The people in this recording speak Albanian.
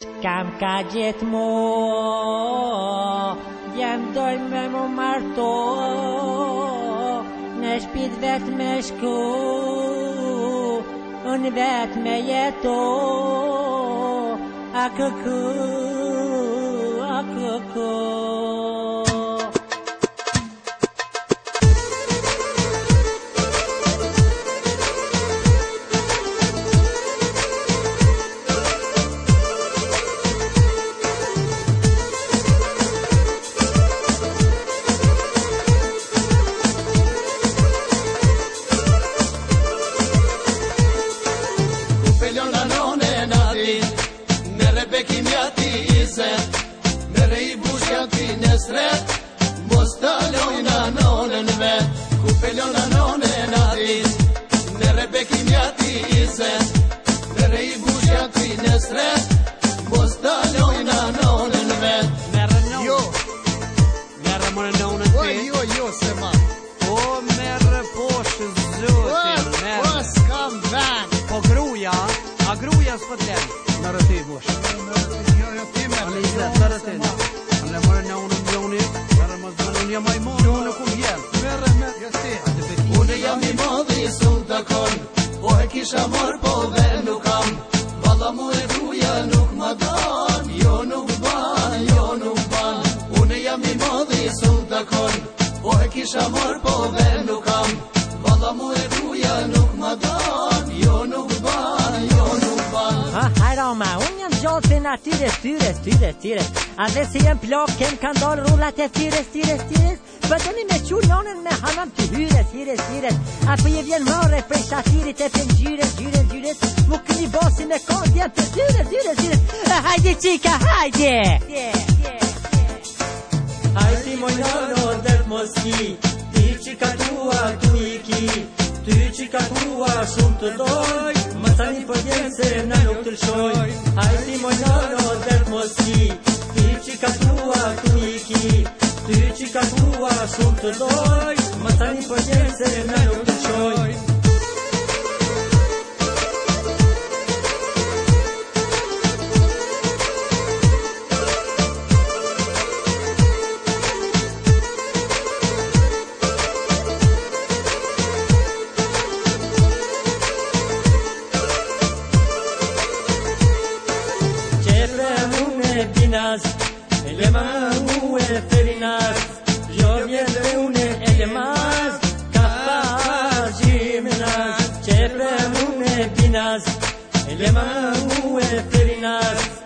Kam ka gjithmo, jem dojnë me mu marto, në shpit vet me shku, unë vet me jeto, a kuku, a kuku. Mos talojna nonën vet, ku pelona nonën arit, në rebekim jati izet, në rej bushja ti në sret, mos talojna nonën vet. Merë më nonën ti? Jo, se ma. O, merë poshë zotin, merë. O, s'kam ven. Po gruja, a gruja s'pët len, në rëti boshë. Jo, ti me Ale i zetë, në rëti. Ale mërë nonën gjoni, unë jam i modhi, unë kum jem. Unë jam i modhi, sun të kon, po e kisha mor, po dhe nuk kam. Valla mu e gruja nuk ma dan, jo nuk ban. Unë jam i modhi, sun të kon, po e kisha mor, po dhe nuk kam. Valla mu e gruja nuk ma dan, jo nuk ban. Hajroma, unë jam gjotin atyre. A dhe si jem plok, kem kanë dorë rullat e tires. Bëtoni me qur nonën me hanam të hyres. A për je vjen more prej shatirit e për gjyres. Mu këni bosi me kond jem të dyres. Hajde qika, hajde. Hajti moj nono dhet moski, ti qika tua tu i ki. Ty qika tua shumë të doj, më tani për jenë se në nuk të lëshoj. Hajti moj nono dhet moski, ti qika tua tu i ki. Ty qika tua shumë të doj, më tani për jenë se në nuk të lëshoj. Elema uë ferinas, jo vjetë une elemas, kapaz gjiminas, qepre une binas, elema uë ferinas.